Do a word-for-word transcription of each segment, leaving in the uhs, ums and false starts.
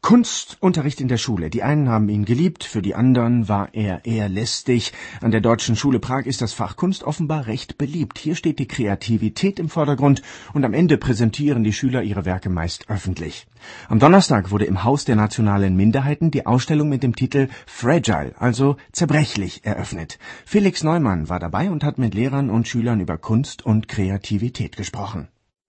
Kunstunterricht in der Schule. Die einen haben ihn geliebt, für die anderen war er eher lästig. An der Deutschen Schule Prag ist das Fach Kunst offenbar recht beliebt. Hier steht die Kreativität im Vordergrund und am Ende präsentieren die Schüler ihre Werke meist öffentlich. Am Donnerstag wurde im Haus der nationalen Minderheiten die Ausstellung mit dem Titel Fragile, also zerbrechlich, eröffnet. Felix Neumann war dabei und hat mit Lehrern und Schülern über Kunst und Kreativität gesprochen.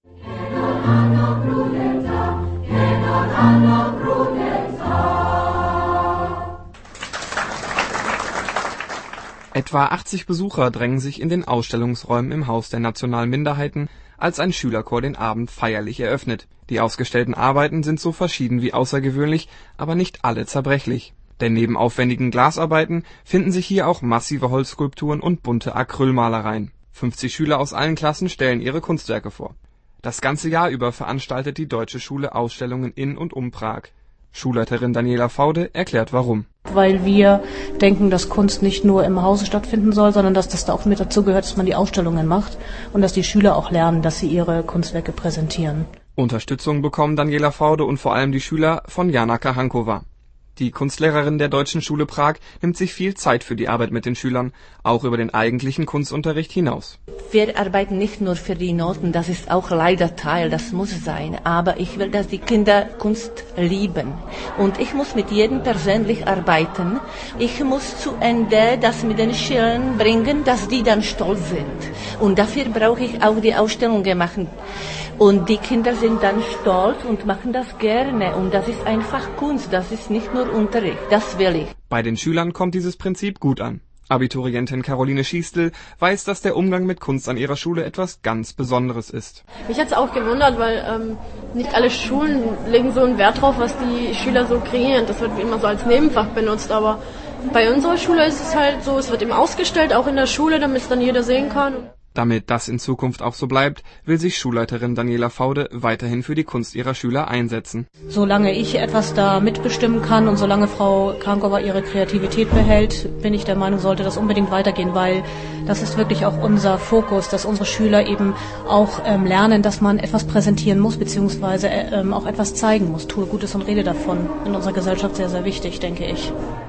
Etwa achtzig Besucher drängen sich in den Ausstellungsräumen im Haus der nationalen Minderheiten, als ein Schülerchor den Abend feierlich eröffnet. Die ausgestellten Arbeiten sind so verschieden wie außergewöhnlich, aber nicht alle zerbrechlich. Denn neben aufwendigen Glasarbeiten finden sich hier auch massive Holzskulpturen und bunte Acrylmalereien. fünfzig Schüler aus allen Klassen stellen ihre Kunstwerke vor. Das ganze Jahr über veranstaltet die Deutsche Schule Ausstellungen in und um Prag. Schulleiterin Daniela Faude erklärt warum. Weil wir denken, dass Kunst nicht nur im Hause stattfinden soll, sondern dass das da auch mit dazu gehört, dass man die Ausstellungen macht und dass die Schüler auch lernen, dass sie ihre Kunstwerke präsentieren. Unterstützung bekommen Daniela Faude und vor allem die Schüler von Jana Kahankova. Die Kunstlehrerin der Deutschen Schule Prag nimmt sich viel Zeit für die Arbeit mit den Schülern, auch über den eigentlichen Kunstunterricht hinaus. Wir arbeiten nicht nur für die Noten, das ist auch leider Teil, das muss sein. Aber ich will, dass die Kinder Kunst lieben. Und ich muss mit jedem persönlich arbeiten. Ich muss zu Ende das mit den Schülern bringen, dass die dann stolz sind. Und dafür brauche ich auch die Ausstellungen machen. Und die Kinder sind dann stolz und machen das gerne. Und das ist einfach Kunst, das ist nicht nur Unterricht, das will ich. Bei den Schülern kommt dieses Prinzip gut an. Abiturientin Caroline Schiestl weiß, dass der Umgang mit Kunst an ihrer Schule etwas ganz Besonderes ist. Mich hat es auch gewundert, weil ähm, nicht alle Schulen legen so einen Wert drauf, was die Schüler so kreieren. Das wird immer so als Nebenfach benutzt, aber bei unserer Schule ist es halt so, es wird immer ausgestellt, auch in der Schule, damit es dann jeder sehen kann. Damit das in Zukunft auch so bleibt, will sich Schulleiterin Daniela Faude weiterhin für die Kunst ihrer Schüler einsetzen. Solange ich etwas da mitbestimmen kann und solange Frau Kahankova ihre Kreativität behält, bin ich der Meinung, sollte das unbedingt weitergehen, weil das ist wirklich auch unser Fokus, dass unsere Schüler eben auch ähm, lernen, dass man etwas präsentieren muss, beziehungsweise ähm, auch etwas zeigen muss. Tue Gutes und rede davon. In unserer Gesellschaft sehr, sehr wichtig, denke ich.